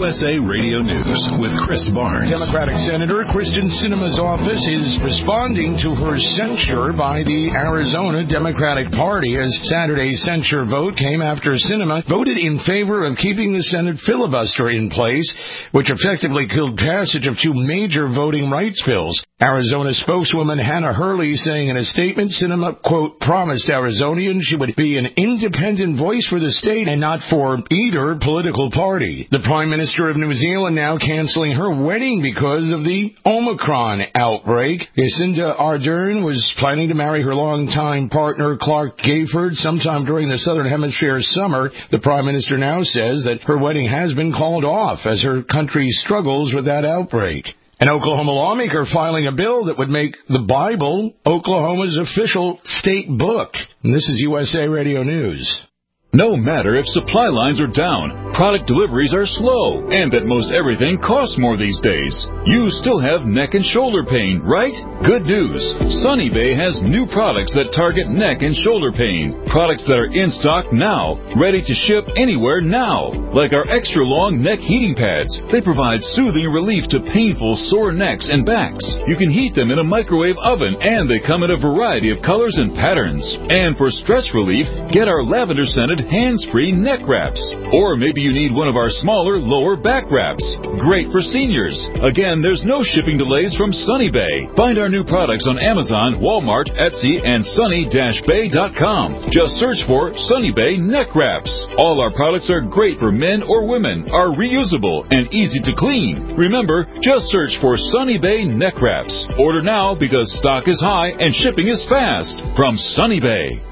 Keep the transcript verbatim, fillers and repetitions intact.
U S A Radio News with Chris Barnes. Democratic Senator Kristen Sinema's office is responding to her censure by the Arizona Democratic Party as Saturday's censure vote came after Sinema voted in favor of keeping the Senate filibuster in place, which effectively killed passage of two major voting rights bills. Arizona spokeswoman Hannah Hurley saying in a statement, Sinema, quote, promised Arizonians she would be an independent voice for the state and not for either political party. The Prime Minister of New Zealand now canceling her wedding because of the Omicron outbreak. Jacinda Ardern was planning to marry her longtime partner Clark Gayford sometime during the Southern Hemisphere summer. The Prime Minister now says that her wedding has been called off as her country struggles with that outbreak. An Oklahoma lawmaker filing a bill that would make the Bible Oklahoma's official state book. And this is U S A Radio News. No matter if supply lines are down, product deliveries are slow, and that most everything costs more these days, you still have neck and shoulder pain, right? Good news. Sunny Bay has new products that target neck and shoulder pain. Products that are in stock now, ready to ship anywhere now. Like our extra long neck heating pads. They provide soothing relief to painful sore necks and backs. You can heat them in a microwave oven, and they come in a variety of colors and patterns. And for stress relief, get our lavender scented hands-free neck wraps. Or maybe you need one of our smaller lower back wraps. Great for seniors. Again, there's no shipping delays from Sunny Bay. Find our new products on Amazon, Walmart, Etsy, and sunny dash bay dot com. Just search for Sunny Bay neck wraps. All our products are great for men or women, are reusable, and easy to clean. Remember, just search for Sunny Bay neck wraps. Order now because stock is high and shipping is fast. From Sunny Bay.